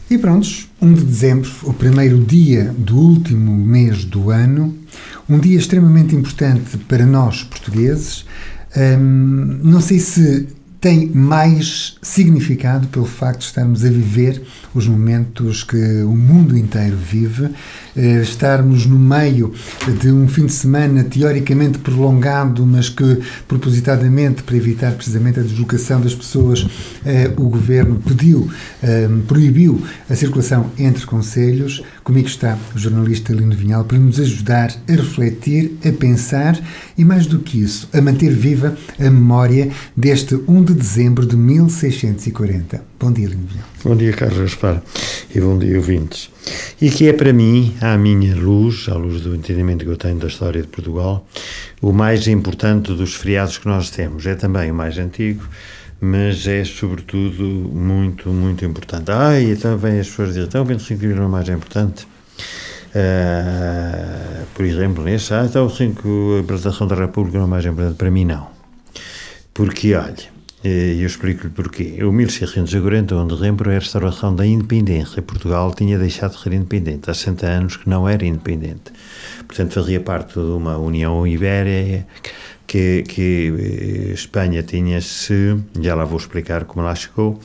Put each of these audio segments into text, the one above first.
E prontos, 1 de dezembro, o primeiro dia do último mês do ano, um dia extremamente importante para nós portugueses. Não sei se tem mais significado pelo facto de estarmos a viver os momentos que o mundo inteiro vive, estarmos no meio de um fim de semana teoricamente prolongado, mas que propositadamente, para evitar precisamente a deslocação das pessoas, o Governo proibiu a circulação entre concelhos. Comigo está o jornalista Lino Vinhal para nos ajudar a refletir, a pensar e, mais do que isso, a manter viva a memória deste 1 de dezembro de 1640. Bom dia, Lino Vinhal. Bom dia, Carlos Gaspar, e bom dia, ouvintes. E que é para mim, à minha luz, à luz do entendimento que eu tenho da história de Portugal, o mais importante dos feriados que nós temos. É também o mais antigo, mas é sobretudo muito, muito importante. Então vem as pessoas dizer, então o 25 de Abril não é mais importante? Por exemplo, então a apresentação da República não é mais importante? Para mim não. Porque, olha, eu explico-lhe porquê. O 1640, 1 de dezembro, é a restauração da independência. Portugal tinha deixado de ser independente. Há 60 anos que não era independente. Portanto, fazia parte de uma União Ibérica que Espanha tinha-se, já lá vou explicar como lá chegou,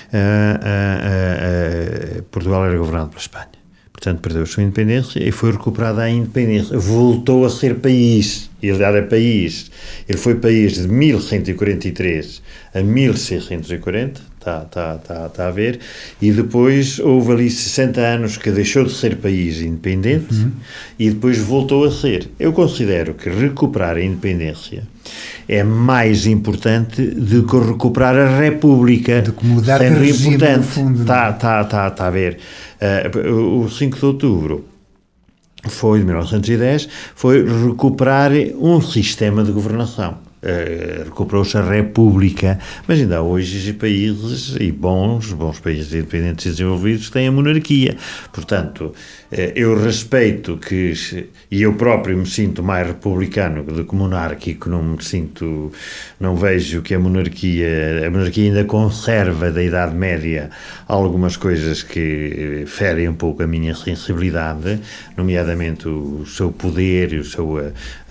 Portugal era governado pela Espanha. Portanto, perdeu a sua independência e foi recuperada a independência. Voltou a ser país. Ele era país. Ele foi país de 1143 a 1640, está a ver, e depois houve ali 60 anos que deixou de ser país independente e depois voltou a ser. Eu considero que recuperar a independência é mais importante do que recuperar a República. De que mudar de regime, no fundo. Está a ver. O 5 de outubro foi, de 1910, foi recuperar um sistema de governação. Recuperou-se a República, mas ainda há hoje países, e bons países independentes e desenvolvidos, que têm a monarquia. Portanto, eu respeito e eu próprio me sinto mais republicano do que monárquico, não vejo que a monarquia ainda conserva da Idade Média algumas coisas que ferem um pouco a minha sensibilidade, nomeadamente o seu poder, o seu,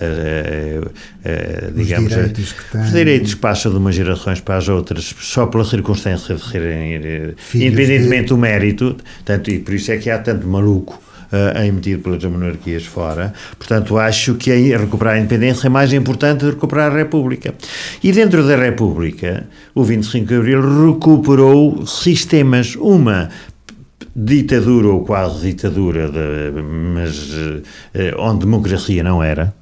digamos, os direitos que passam de umas gerações para as outras só pela circunstância de serem, independentemente do mérito, tanto, e por isso é que há tanto maluco emitido pelas monarquias fora. Portanto, acho que recuperar a independência é mais importante de recuperar a República. E dentro da República, o 25 de Abril recuperou sistemas, uma ditadura ou quase ditadura, mas onde democracia não era,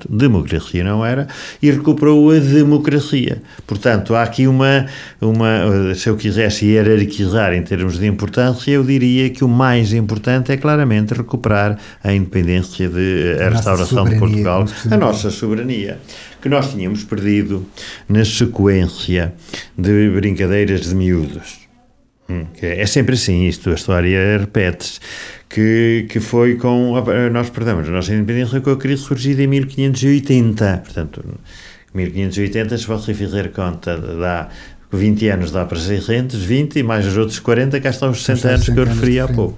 e recuperou a democracia. Portanto, há aqui se eu quisesse hierarquizar em termos de importância, eu diria que o mais importante é claramente recuperar a independência, a restauração de Portugal, a nossa soberania, que nós tínhamos perdido na sequência de brincadeiras de miúdos. É sempre assim, a história repete-se, que foi nós perdemos a nossa independência com a crise surgida em 1580, portanto, 1580, se você fizer conta, dá 20 anos, dá para 620, e mais os outros 40, cá estão os 60 anos que eu referi há pouco.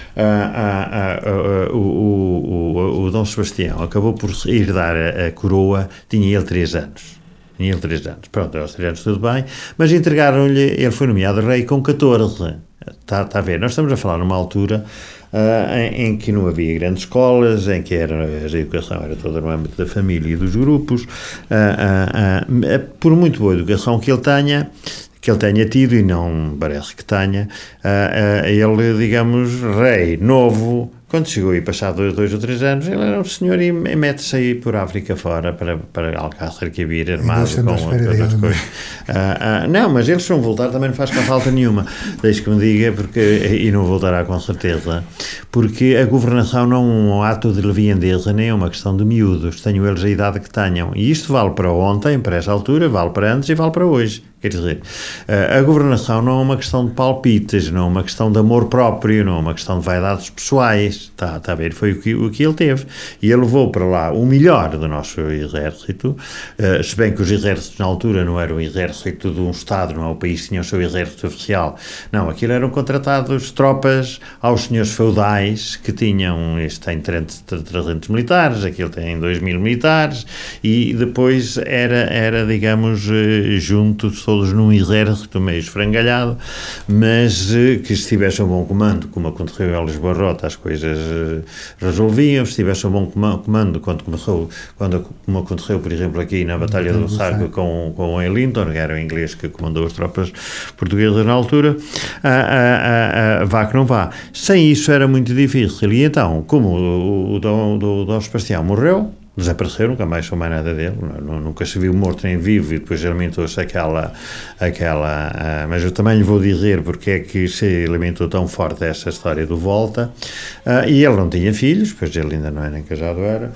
O Dom Sebastião acabou por herdar a coroa, tinha ele 3 anos. Pronto, aos 3 anos tudo bem, mas entregaram-lhe, ele foi nomeado rei com 14. Está a ver? Nós estamos a falar numa altura em que não havia grandes escolas, em que a educação era toda no âmbito da família e dos grupos. Por muito boa educação que ele tenha tido, e não parece que tenha, ele, digamos, rei novo. Quando chegou e passado 2 ou 3 anos, ele era um senhor e mete-se aí por África fora para Alcácer Quibir, armado com outras coisas. Não, mas eles vão voltar, também não faz com falta nenhuma. Deixe que me diga, e não voltará com certeza, porque a governação não é um ato de leviandeza, nem é uma questão de miúdos, tenham eles a idade que tenham. E isto vale para ontem, para essa altura, vale para antes e vale para hoje. Quer dizer, a governação não é uma questão de palpites, não é uma questão de amor próprio, não é uma questão de vaidades pessoais, está a ver? Foi o que ele teve. E ele levou para lá o melhor do nosso exército, se bem que os exércitos na altura não eram o exército de um Estado, não é? O país tinha o seu exército oficial. Não, aquilo eram contratados tropas aos senhores feudais que tinham, este tem 300 militares, aquele tem 2.000 militares, e depois era digamos, juntos todos num exército meio esfrangalhado, mas que se tivesse um bom comando, como aconteceu em Lisboa-Rota, as coisas resolviam. Se tivesse um bom comando, como aconteceu, por exemplo, aqui na Batalha do Sargo com Wellington, que era o inglês que comandou as tropas portuguesas na altura, vá que não vá. Sem isso era muito difícil. E então, como o Dom Sebastião morreu, desapareceu, nunca mais soube mais nada dele, nunca se viu morto nem vivo, e depois alimentou-se aquela mas eu também lhe vou dizer porque é que se alimentou tão forte essa história do Volta, e ele não tinha filhos, pois ele ainda não era nem casado, era,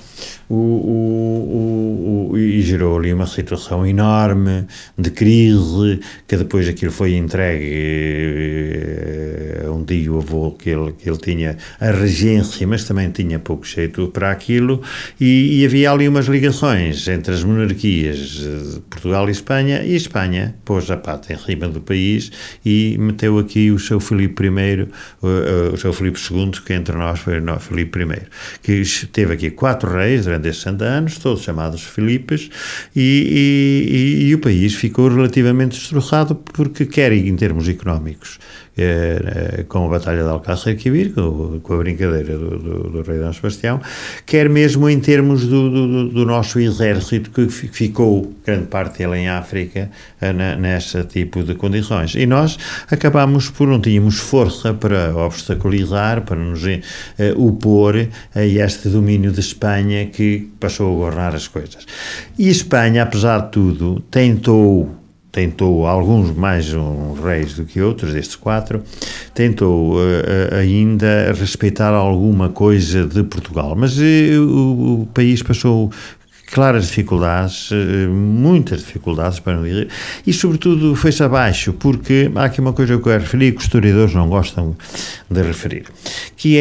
e gerou ali uma situação enorme de crise, que depois aquilo foi entregue a um tio-avô que ele tinha a regência, mas também tinha pouco jeito para aquilo, e havia ali umas ligações entre as monarquias de Portugal e Espanha pôs a pata em cima do país e meteu aqui o seu Filipe I, o seu Filipe II, que entre nós foi o Filipe I, que teve aqui 4 reis durante esses 60 anos, todos chamados Filipes, e o país ficou relativamente destroçado, porque quer em termos económicos, com a Batalha de Alcácer Quibir, com a brincadeira do rei Dom Sebastião, quer mesmo em termos do nosso exército, que ficou grande parte dele em África, nesse tipo de condições. E nós acabámos por não tínhamos força para obstaculizar, para nos opor a este domínio de Espanha, que passou a governar as coisas. E Espanha, apesar de tudo, tentou, alguns mais reis do que outros, destes 4, tentou ainda respeitar alguma coisa de Portugal, mas o país passou claras dificuldades, muitas dificuldades, para não dizer, e sobretudo foi-se abaixo, porque há aqui uma coisa que eu quero referir, que os historiadores não gostam de referir, que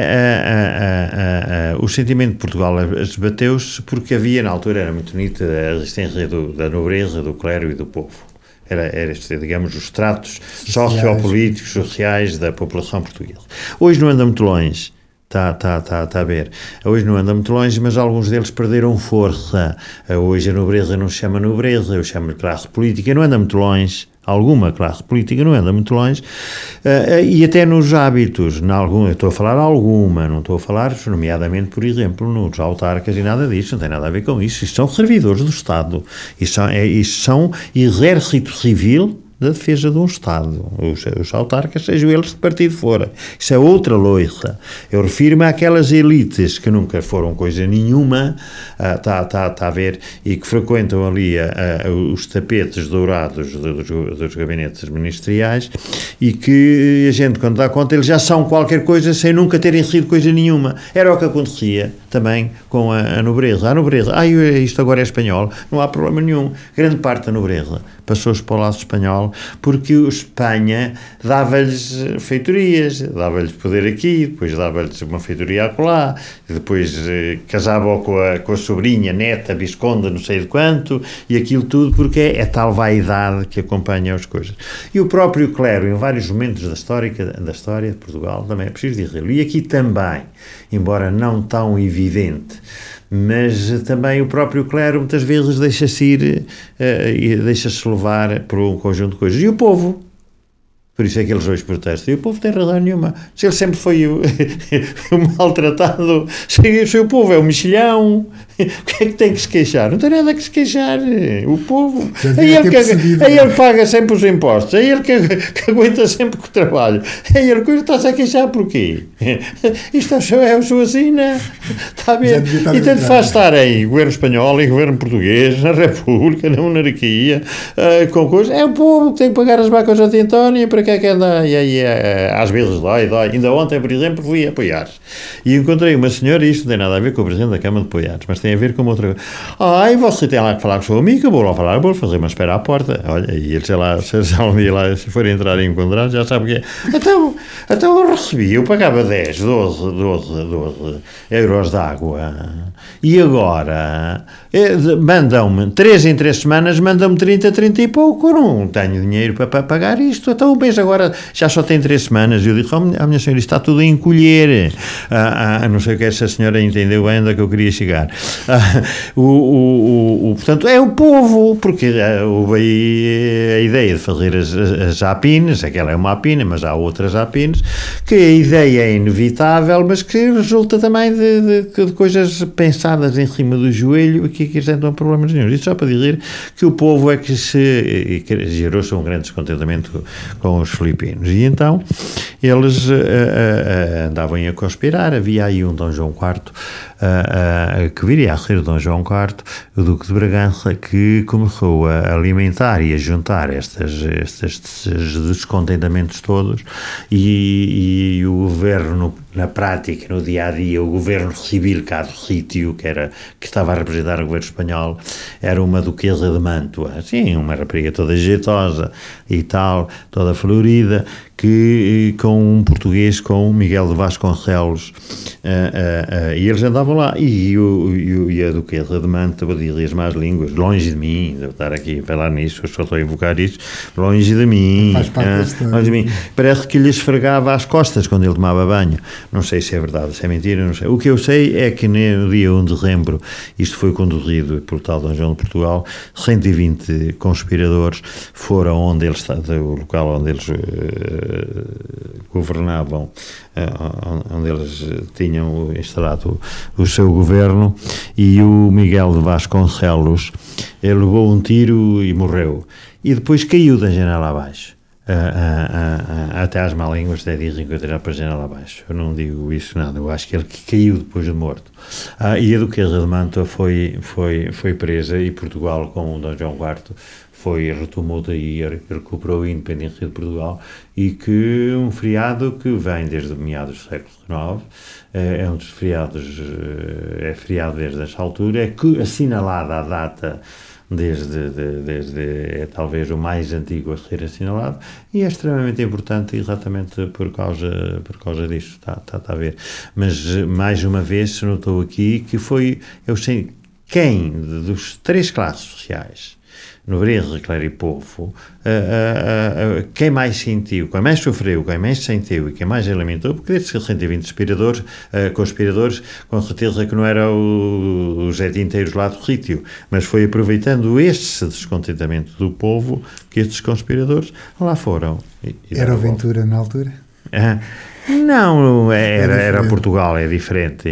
é o sentimento de Portugal esbateu-se porque havia, na altura, era muito nítida a resistência da nobreza, do clero e do povo. Era digamos, os tratos sociopolíticos, sociais da população portuguesa. Hoje não anda muito longe. Está a ver. Hoje não anda muito longe, mas alguns deles perderam força. Hoje a nobreza não se chama nobreza, eu chamo-lhe classe política, não anda muito longe. Alguma classe política não anda muito longe, e até nos hábitos, eu estou a falar alguma, não estou a falar, nomeadamente, por exemplo, nos autarcas e nada disso, não tem nada a ver com isso. Isto são servidores do Estado, isto são exército civil da defesa de um Estado, os autarcas, sejam eles de partido fora. Isso é outra loiça. Eu refiro-me àquelas elites que nunca foram coisa nenhuma, está a ver, e que frequentam ali os tapetes dourados dos gabinetes ministeriais, e que a gente, quando dá conta, eles já são qualquer coisa sem nunca terem sido coisa nenhuma. Era o que acontecia também com a nobreza. A nobreza, isto agora é espanhol, não há problema nenhum. Grande parte da nobreza passou-se para o lado espanhol, porque Espanha dava-lhes feitorias, dava-lhes poder aqui, depois dava-lhes uma feitoria acolá, depois casava-o com a sobrinha, neta, visconde, não sei de quanto, e aquilo tudo, porque é tal vaidade que acompanha as coisas. E o próprio clero, em vários momentos da história de Portugal, também é preciso dizer-lo, e aqui também, embora não tão evidente, mas também o próprio clero muitas vezes deixa-se ir e deixa-se levar por um conjunto de coisas. E o povo, por isso é que eles hoje protestam, e o povo tem razão nenhuma. Se ele sempre foi o maltratado, se o povo é um mexilhão, o que é que tem que se queixar? Não tem nada que se queixar. O povo, é ele paga sempre os impostos, é ele que aguenta sempre com o trabalho, é ele que está-se a queixar porquê? Isto é a sua sina, está a ver? E tanto faz estar em governo espanhol, em governo português, na República, na monarquia, com coisas, é o povo que tem que pagar as vacas à Antónia, para que que é que anda? E aí, às vezes dói. Ainda ontem, por exemplo, fui a Poiares e encontrei uma senhora, e isto não tem nada a ver com o presidente da Câmara de Poiares, mas tem a ver com uma outra coisa. E você tem lá que falar com o seu amigo, eu vou lá falar, vou fazer uma espera à porta. Olha, e ele, sei lá, se for entrar e encontrar, já sabe o que é. Então eu recebi, eu pagava 10, 12 euros de água, e agora mandam-me 3 em 3 semanas, mandam-me 30 e pouco. Eu não tenho dinheiro para pagar isto. Então o mês agora já só tem 3 semanas. Eu digo, a minha senhora, isto está tudo a encolher. Não sei o que essa senhora entendeu bem onde é que eu queria chegar. Portanto, é o povo, porque houve aí a ideia de fazer as APINES, aquela é uma APINE, mas há outras APINES, que a ideia é inevitável, mas que resulta também de coisas pensadas em cima do joelho e que apresentam problemas nenhum. Isto só para dizer que o povo é que gerou-se um grande descontentamento com os filipinos. E então eles andavam a conspirar. Havia aí um Dom João IV, que viria a ser Dom João IV, o Duque de Bragança, que começou a alimentar e a juntar estes descontentamentos todos, e o governo, na prática, no dia-a-dia, o governo civil cá do sítio, que estava a representar o governo espanhol, era uma duquesa de Mantua, assim, uma rapariga toda jeitosa e tal, toda florida, que com um português, com Miguel de Vasconcelos, e eles andavam lá, e a duquesa de Mantua dizia as más línguas, longe de mim, devo estar aqui a falar nisso, eu só estou a invocar isso, longe de mim, longe de mim, parece que lhe esfregava as costas quando ele tomava banho. Não sei se é verdade, se é mentira, não sei. O que eu sei é que no dia 1 de dezembro, isto foi conduzido por tal Dom João de Portugal, 120 conspiradores foram onde eles, o local onde eles governavam, onde eles tinham instalado o seu governo, e o Miguel de Vasconcelos levou um tiro e morreu, e depois caiu da janela abaixo. Até às má línguas até dizem que eu tirar para a janela abaixo. Eu não digo isso nada, eu acho que ele caiu depois de morto. E a duquesa de Mantua foi presa, e Portugal, com o Dom João IV, retomou daí, recuperou a independência de Portugal, e que um feriado que vem desde meados do século XIX, é um dos feriados, é feriado desde essa altura, é que assinalada a data desde talvez o mais antigo a ser assinalado, e é extremamente importante exatamente por causa disso, está a ver. Mas mais uma vez se notou aqui que foi, eu sei, quem dos 3 classes sociais, nobreza, clero e povo, quem mais sentiu, quem mais sofreu, quem mais sentiu e quem mais lamentou, porque desses 120 conspiradores, com certeza que não era o Zé Tinteiros lá do sítio, mas foi aproveitando esse descontentamento do povo que estes conspiradores lá foram. Era o Ventura na altura? Não, era Portugal, é diferente.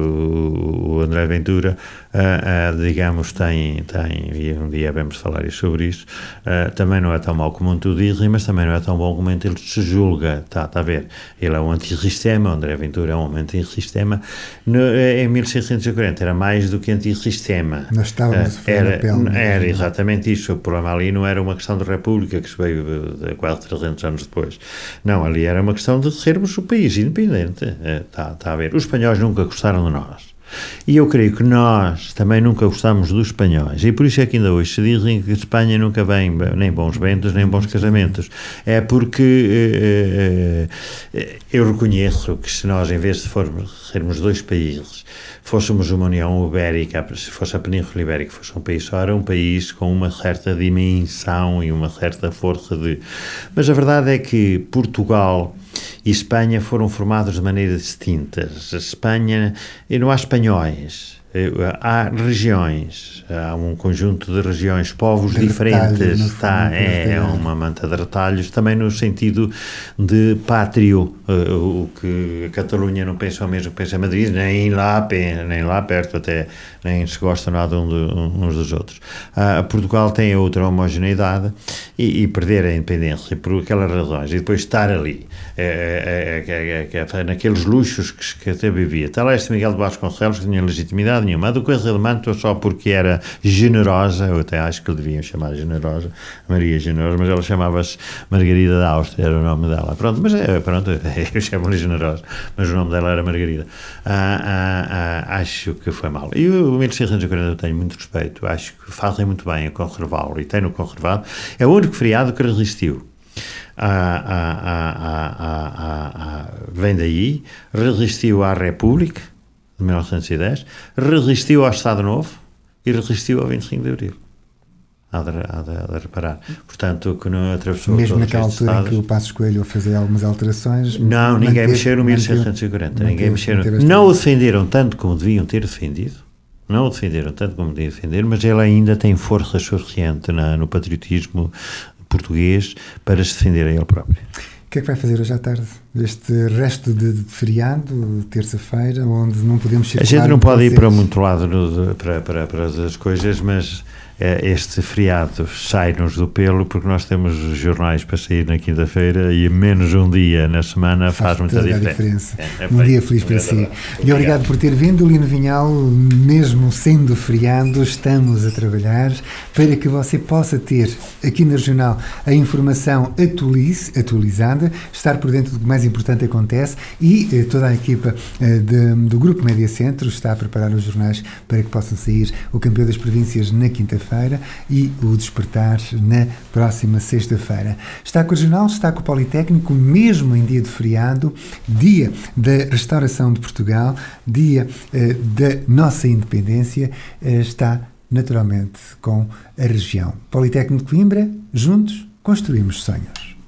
O André Ventura, digamos, tem, e um dia vamos falar sobre isso, também não é tão mau como tu dizes, mas também não é tão bom como ele se julga, está a ver. Ele é um antissistema, o André Ventura é um antissistema. Em 1640 era mais do que antissistema. Nós estávamos era exatamente isso. O problema ali não era uma questão de república, que se veio de quase 300 anos depois. Não, ali era uma questão de sermos o país independente. Está a ver. Os espanhóis nunca gostaram de nós. E eu creio que nós também nunca gostamos dos espanhóis, e por isso é que ainda hoje se dizem que Espanha nunca vem nem bons ventos nem bons casamentos. É porque eu reconheço que se nós, em vez de sermos 2 países, fôssemos uma União Ibérica, se fosse a Península Ibérica, fosse um país só, era um país com uma certa dimensão e uma certa força Mas a verdade é que Portugal e Espanha foram formados de maneiras distintas. A Espanha, e não há espanhóis, há regiões, há um conjunto de regiões, povos diferentes, é uma manta de retalhos, também no sentido de pátrio, o que a Catalunha não pensa o mesmo que pensa a Madrid, nem lá perto até, nem se gostam nada uns dos outros. Portugal tem outra homogeneidade, e perder a independência por aquelas razões, e depois estar ali, naqueles luxos que até vivia. Está lá este Miguel de Vasconcelos, que tinha legitimidade, responsabilidade nenhuma. A Duquesa de Mantua só porque era generosa, eu até acho que lhe deviam chamar generosa, Maria Generosa, mas ela chamava-se Margarida da Áustria, era o nome dela. Pronto, mas eu chamo-lhe generosa, mas o nome dela era Margarida. Acho que foi mal. E o 1640 eu tenho muito respeito, acho que fazem muito bem a Conservá-lo, e tem no Conservado, é o único feriado que resistiu. Vem daí, resistiu à República de 1910, resistiu ao Estado Novo e resistiu ao 25 de Abril. Há de reparar. Portanto, que não atravessou mesmo naquela altura em que o Passos Coelho fazia algumas alterações. Não, ninguém mexeu no 1740. Não o defenderam tanto como deviam ter defendido. Não o defenderam tanto como deviam defender, mas ele ainda tem força suficiente no patriotismo português para se defender a ele próprio. O que é que vai fazer hoje à tarde? Este resto de feriado, terça-feira, onde não podemos circular? A gente não pode ir para muito lado para as coisas, mas este feriado sai-nos do pelo porque nós temos jornais para sair na quinta-feira e menos um dia na semana faz muita diferença. Um dia feliz para si. E obrigado por ter vindo, Lino Vinhal. Mesmo sendo feriado, estamos a trabalhar para que você possa ter aqui na Regional a informação atualizada, estar por dentro do que mais importante acontece, e toda a equipa do Grupo Média Centro está a preparar os jornais para que possam sair o Campeão das Províncias na quinta-feira e o Despertar na próxima sexta-feira. Está com o Regional, está com o Politécnico, mesmo em dia de feriado, dia da restauração de Portugal, dia da nossa independência, está naturalmente com a região. Politécnico de Coimbra, juntos construímos sonhos.